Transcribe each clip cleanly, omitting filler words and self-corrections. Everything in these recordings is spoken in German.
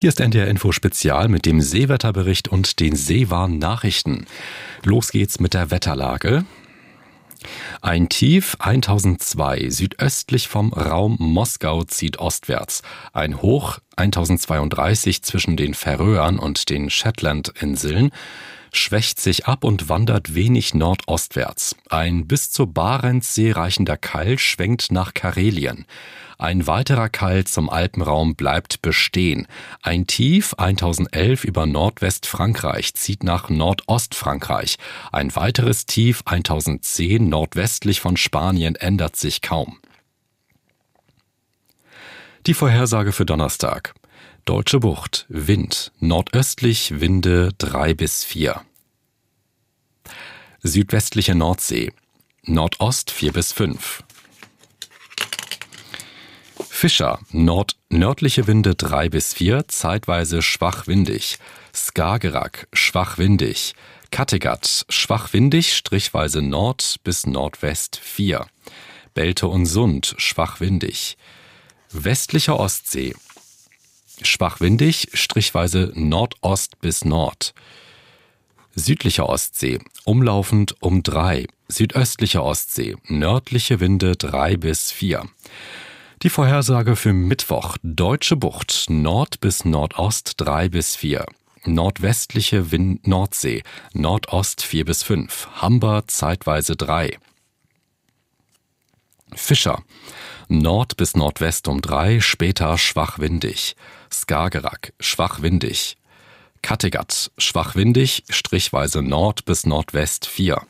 Hier ist NDR Info Spezial mit dem Seewetterbericht und den Seewarn-Nachrichten. Los geht's mit der Wetterlage. Ein Tief 1002 südöstlich vom Raum Moskau zieht ostwärts. Ein Hoch 1032 zwischen den Färöern und den Shetlandinseln schwächt sich ab und wandert wenig nordostwärts. Ein bis zur Barentssee reichender Keil schwenkt nach Karelien. Ein weiterer Keil zum Alpenraum bleibt bestehen. Ein Tief 1011 über Nordwestfrankreich zieht nach Nordostfrankreich. Ein weiteres Tief 1010 nordwestlich von Spanien ändert sich kaum. Die Vorhersage für Donnerstag. Deutsche Bucht, Wind, nordöstlich Winde 3 bis 4. Südwestliche Nordsee, Nordost 4 bis 5. Fischer, nördliche Winde 3 bis 4, zeitweise schwach windig. Skagerrak, schwach windig. Kattegat, schwach windig, strichweise Nord bis Nordwest 4. Belte und Sund, schwach windig. Westlicher Ostsee, schwach windig, strichweise Nordost bis Nord. Südlicher Ostsee, umlaufend um 3. Südöstlicher Ostsee, nördliche Winde 3 bis 4. Die Vorhersage für Mittwoch, Deutsche Bucht, Nord bis Nordost 3 bis 4. Nordwestliche Nordsee, Nordost 4 bis 5. Hamber zeitweise 3. Fischer, Nord bis Nordwest um 3, später schwach windig. Skagerrak, schwach windig. Kattegat, schwach windig, strichweise Nord bis Nordwest 4.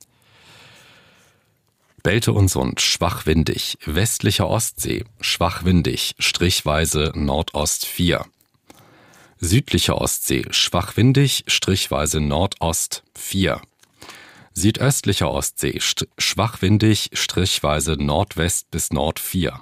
Belte und Sund, schwach windig. Westlicher Ostsee, schwach windig, strichweise Nordost 4. Südlicher Ostsee, schwach windig, strichweise Nordost 4. Südöstlicher Ostsee, schwach windig, strichweise Nordwest bis Nord 4.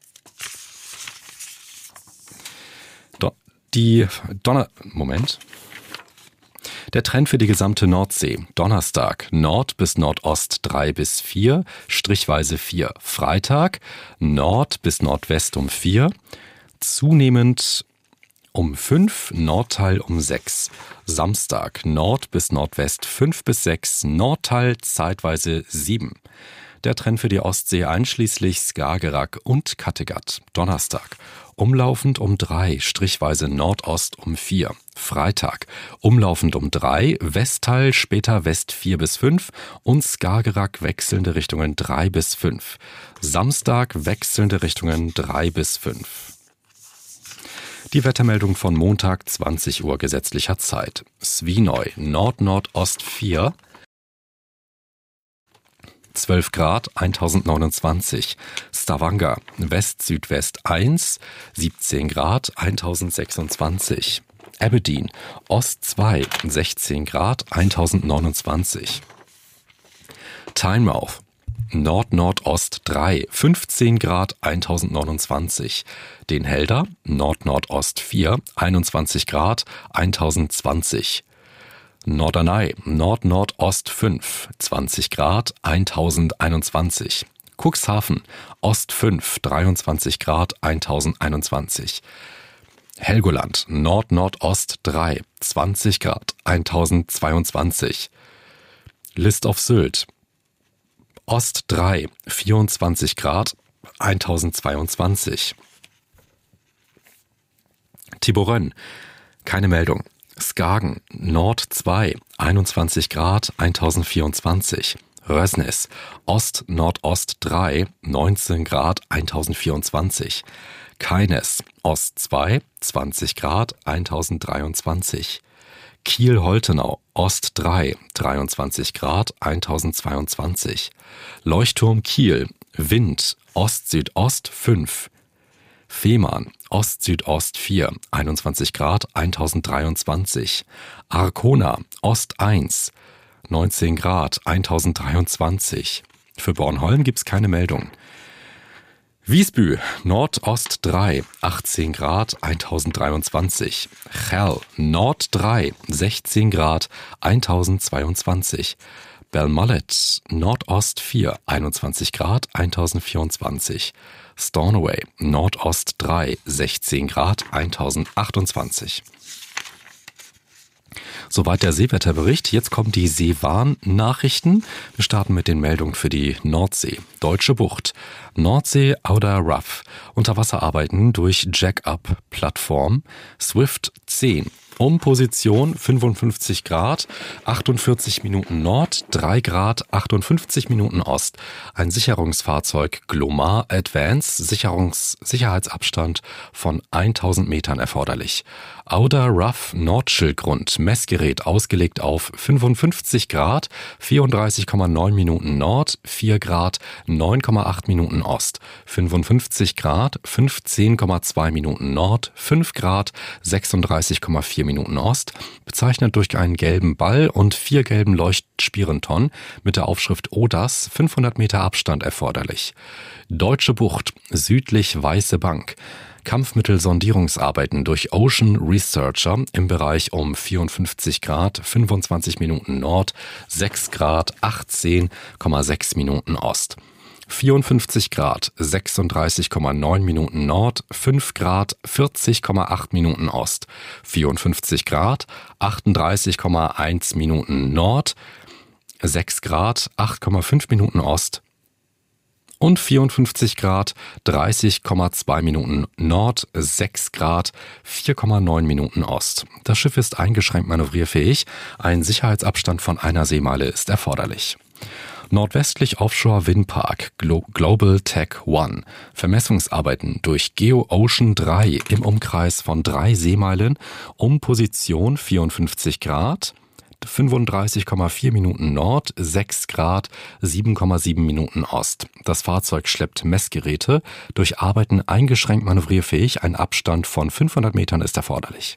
Der Trend für die gesamte Nordsee. Donnerstag, Nord bis Nordost 3 bis 4, strichweise 4. Freitag, Nord bis Nordwest um 4, zunehmend um 5, Nordteil um 6. Samstag, Nord bis Nordwest 5 bis 6, Nordteil zeitweise 7. Der Trend für die Ostsee einschließlich Skagerrak und Kattegat. Donnerstag, umlaufend um 3, strichweise Nordost um 4. Freitag, umlaufend um 3, Westteil später West 4 bis 5 und Skagerrak wechselnde Richtungen 3 bis 5. Samstag wechselnde Richtungen 3 bis 5. Die Wettermeldung von Montag 20 Uhr gesetzlicher Zeit. Svínoy, Nord-Nordost 4, 12 Grad, 1029. Stavanger, West-Südwest 1, 17 Grad, 1026. Aberdeen, Ost 2, 16 Grad, 1029. Tynemouth, Nord-Nordost 3, 15 Grad, 1029. Den Helder, Nord-Nordost 4, 21 Grad, 1020. Norderney, Nord-Nordost 5, 20 Grad, 1021. Cuxhaven, Ost 5, 23 Grad, 1021. Helgoland, Nord-Nordost 3, 20 Grad, 1022. List auf Sylt, Ost 3, 24 Grad, 1022. Tiborön, keine Meldung. Skagen, Nord 2, 21 Grad, 1024. Røsnes, Ost-Nordost 3, 19 Grad, 1024. Keines, Ost 2, 20 Grad, 1023. Kiel-Holtenau, Ost 3, 23 Grad, 1022. Leuchtturm Kiel, Wind, Ost-Südost 5. Fehmarn, Ost-Südost 4, 21 Grad, 1023. Arkona, Ost 1, 19 Grad, 1023. Für Bornholm gibt's keine Meldung. Visby, Nordost 3, 18 Grad, 1023. Chell, Nord 3, 16 Grad, 1022. Belmullet, Nordost 4, 21 Grad, 1024. Stornoway, Nordost 3, 16 Grad, 1028. Soweit der Seewetterbericht. Jetzt kommen die Seewarn-Nachrichten. Wir starten mit den Meldungen für die Nordsee. Deutsche Bucht. Nordsee Outer Rough. Unterwasserarbeiten durch Jack-Up-Plattform. Swift 10. Position 55 Grad, 48 Minuten Nord, 3 Grad, 58 Minuten Ost. Ein Sicherungsfahrzeug Glomar Advance, Sicherheitsabstand von 1000 Metern erforderlich. Outer Rough Nordschildgrund, Messgerät ausgelegt auf 55 Grad, 34,9 Minuten Nord, 4 Grad, 9,8 Minuten Ost. 55 Grad, 15,2 Minuten Nord, 5 Grad, 36,4 Minuten Ost, bezeichnet durch einen gelben Ball und 4 gelben Leuchtspirenton mit der Aufschrift ODAS, 500 Meter Abstand erforderlich. Deutsche Bucht, südlich Weiße Bank. Kampfmittelsondierungsarbeiten durch Ocean Researcher im Bereich um 54 Grad, 25 Minuten Nord, 6 Grad, 18,6 Minuten Ost. 54 Grad, 36,9 Minuten Nord, 5 Grad, 40,8 Minuten Ost. 54 Grad, 38,1 Minuten Nord, 6 Grad, 8,5 Minuten Ost. Und 54 Grad, 30,2 Minuten Nord, 6 Grad, 4,9 Minuten Ost. Das Schiff ist eingeschränkt manövrierfähig. Ein Sicherheitsabstand von einer Seemeile ist erforderlich. Nordwestlich Offshore Windpark Global Tech One. Vermessungsarbeiten durch Geo-Ocean 3 im Umkreis von 3 Seemeilen Position 54 Grad, 35,4 Minuten Nord, 6 Grad, 7,7 Minuten Ost. Das Fahrzeug schleppt Messgeräte. Durch Arbeiten eingeschränkt manövrierfähig. Ein Abstand von 500 Metern ist erforderlich.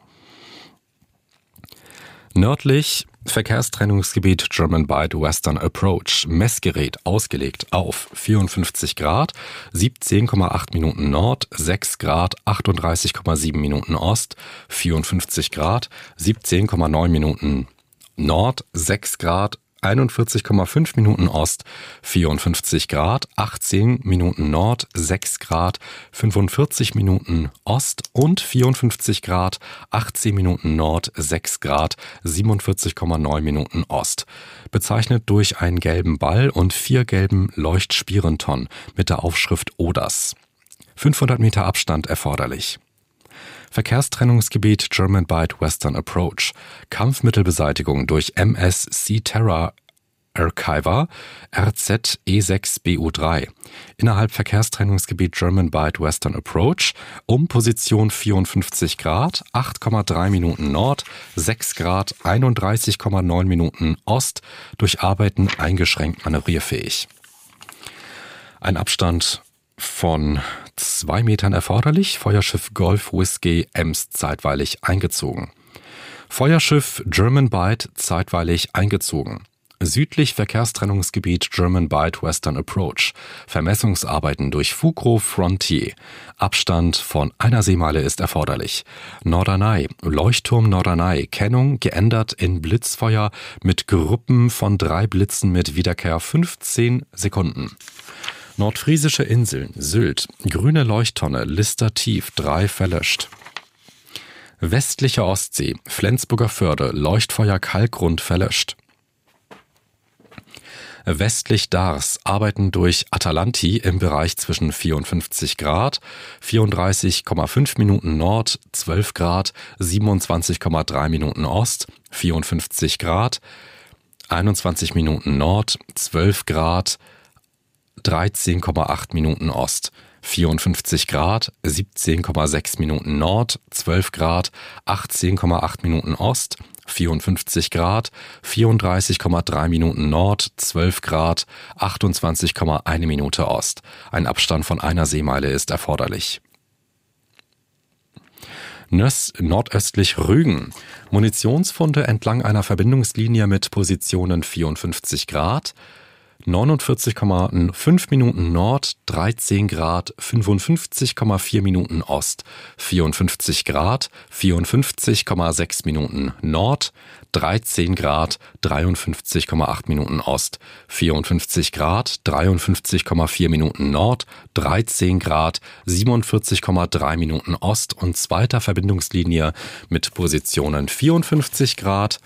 Nördlich Verkehrstrennungsgebiet German Bight Western Approach. Messgerät ausgelegt auf 54 Grad, 17,8 Minuten Nord, 6 Grad, 38,7 Minuten Ost, 54 Grad, 17,9 Minuten Nord, 6 Grad, 41,5 Minuten Ost, 54 Grad, 18 Minuten Nord, 6 Grad, 45 Minuten Ost und 54 Grad, 18 Minuten Nord, 6 Grad, 47,9 Minuten Ost. Bezeichnet durch einen gelben Ball und 4 gelben Leuchtspirenton mit der Aufschrift ODAS. 500 Meter Abstand erforderlich. Verkehrstrennungsgebiet German Bight Western Approach. Kampfmittelbeseitigung durch MS Sea Terror Archiver RZ E6BU3. Innerhalb Verkehrstrennungsgebiet German Bight Western Approach Position 54 Grad, 8,3 Minuten Nord, 6 Grad, 31,9 Minuten Ost. Durch Arbeiten eingeschränkt manövrierfähig. Ein Abstand von 2 Metern erforderlich. Feuerschiff Golf Whiskey Ems zeitweilig eingezogen. Feuerschiff German Bight zeitweilig eingezogen. Südlich Verkehrstrennungsgebiet German Bight Western Approach. Vermessungsarbeiten durch Fugro Frontier. Abstand von einer Seemeile ist erforderlich. Norderney, Leuchtturm Norderney. Kennung geändert in Blitzfeuer mit Gruppen von 3 Blitzen mit Wiederkehr 15 Sekunden. Nordfriesische Inseln, Sylt, grüne Leuchttonne, Lister tief, 3 verlöscht. Westliche Ostsee, Flensburger Förde, Leuchtfeuer Kalkgrund verlöscht. Westlich Dars, Arbeiten durch Atalanti im Bereich zwischen 54 Grad, 34,5 Minuten Nord, 12 Grad, 27,3 Minuten Ost, 54 Grad, 21 Minuten Nord, 12 Grad, 13,8 Minuten Ost, 54 Grad, 17,6 Minuten Nord, 12 Grad, 18,8 Minuten Ost, 54 Grad, 34,3 Minuten Nord, 12 Grad, 28,1 Minute Ost. Ein Abstand von einer Seemeile ist erforderlich. Nordöstlich Rügen. Munitionsfunde entlang einer Verbindungslinie mit Positionen 54 Grad, 49,5 Minuten Nord, 13 Grad, 55,4 Minuten Ost, 54 Grad, 54,6 Minuten Nord, 13 Grad, 53,8 Minuten Ost, 54 Grad, 53,4 Minuten Nord, 13 Grad, 47,3 Minuten Ost und zweiter Verbindungslinie mit Positionen 54 Grad,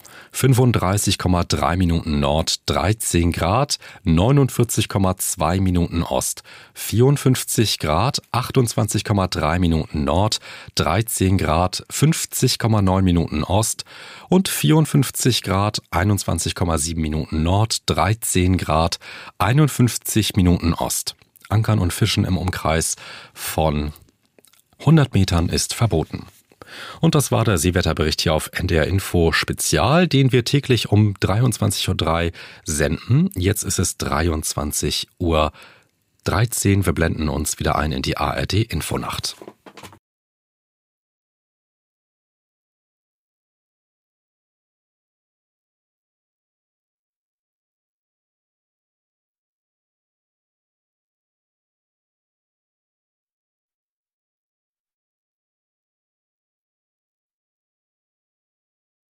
35,3 Minuten Nord, 13 Grad, 49,2 Minuten Ost, 54 Grad, 28,3 Minuten Nord, 13 Grad, 50,9 Minuten Ost und 54 Grad, 21,7 Minuten Nord, 13 Grad, 51 Minuten Ost. Ankern und Fischen im Umkreis von 100 Metern ist verboten. Und das war der Seewetterbericht hier auf NDR Info Spezial, den wir täglich um 23:03 Uhr senden. Jetzt ist es 23:13 Uhr. Wir blenden uns wieder ein in die ARD Infonacht.